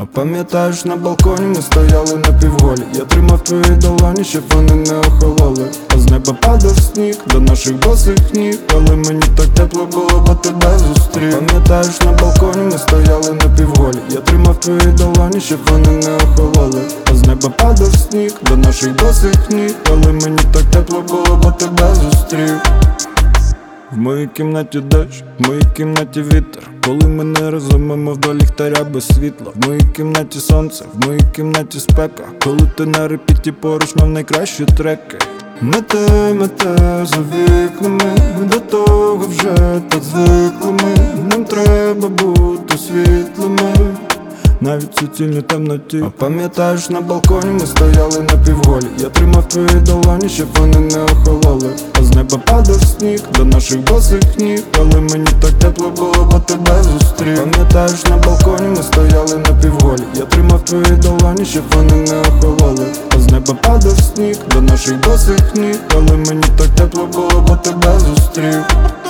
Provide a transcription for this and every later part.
А пам'ятаєш, на балконі ми стояли напівголі. Я тримав твої долоні, щоб вони не охололи. А з неба падав сніг до наших босих ніг. Але мені так тепло було, бо тебе зустрів. Пам'ятаєш, на балконі ми стояли напівголі. Я тримав твої долоні, щоб вони не охололи. А з неба падав сніг до наших босих ніг. Але мені так тепло було, бо тебе зустрів. В моїй кімнаті дощ, в моїй кімнаті вітер. Коли ми не разом, мов до ліхтаря без світла. В моїй кімнаті сонце, в моїй кімнаті спека. Коли ти на репіті поруч, мав найкращі треки. Мете за вікнами, до того вже так звикли ми. Нам треба бути світлими, навіть в суцільній темноті. А пам'ятаєш, на балконі ми стояли напівголі. Я тримав твої долоні, щоб вони не охололи. А з неба падав сніг до наших босих ніг. Але мені так тепло було, бо тебе зустрів. Пам'ятаєш, на балконі ми стояли напівголі. Я тримав твої долоні, щоб вони не охололи. А з неба падав сніг до наших босих ніг. Але мені так тепло було, бо тебе зустрів.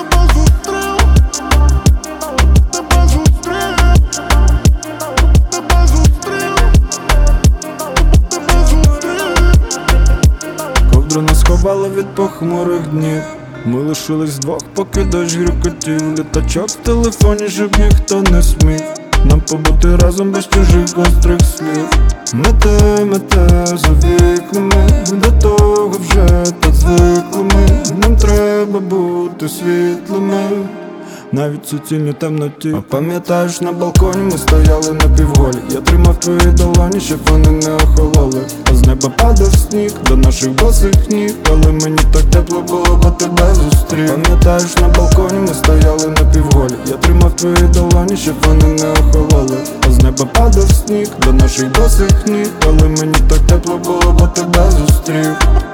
Нас сховало від похмурих днів. Ми лишились вдвох, поки дощ грюкотів. Літачок в телефоні, щоб ніхто не смів нам побути разом без чужих гострих слів. Мете за вікнами, до того вже так звикли ми. Нам треба бути світлими, навіть в суцільній темноті. А пам'ятаєш, на балконі ми стояли напівголі. Я тримав твої долоні, щоб вони не охололи. А з неба падав сніг до наших босих ніг. Але мені так тепло було, бо тебе зустрів. Пам'ятаєш, на балконі ми стояли напівголі. Я тримав твої долоні, щоб вони не охололи. А з неба падав сніг до наших босих ніг. Але мені так тепло було, бо тебе зустрів.